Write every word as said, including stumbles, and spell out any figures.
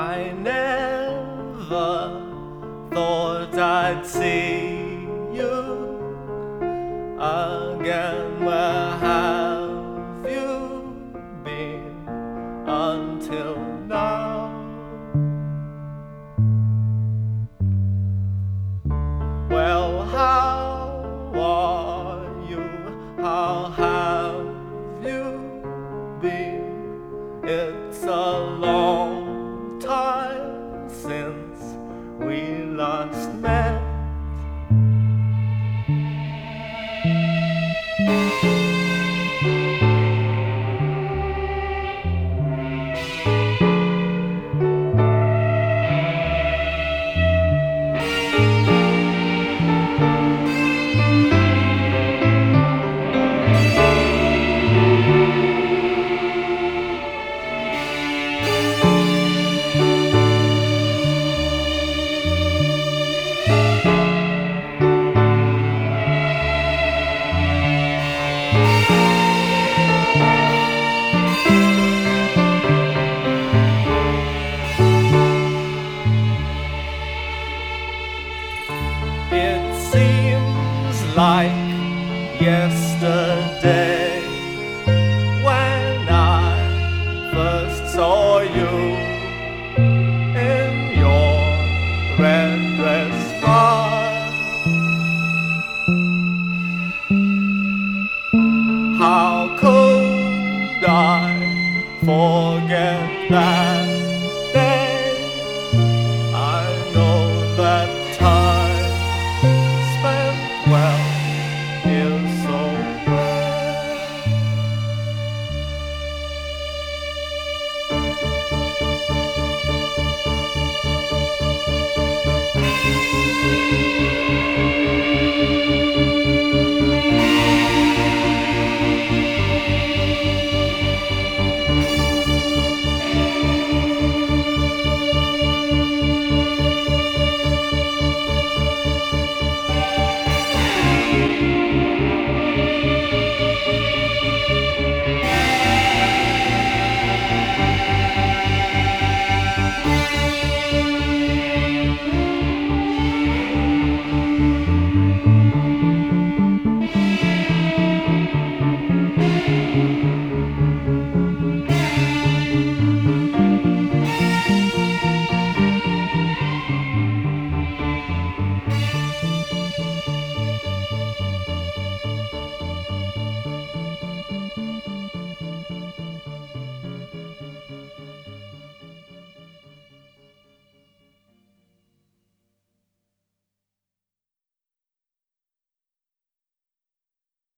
I never thought I'd see you again. Where have you been until now? Well, how are you? How have you been? It's a long time since we last met. It seems like yesterday when I first saw you.